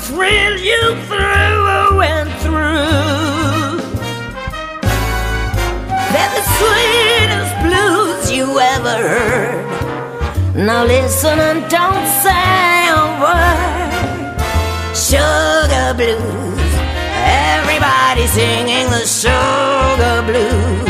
thrill you through and through. They're the sweetest blues you ever heard. Now listen and don't say a word. Sugar blues, everybody singing the sugar blues.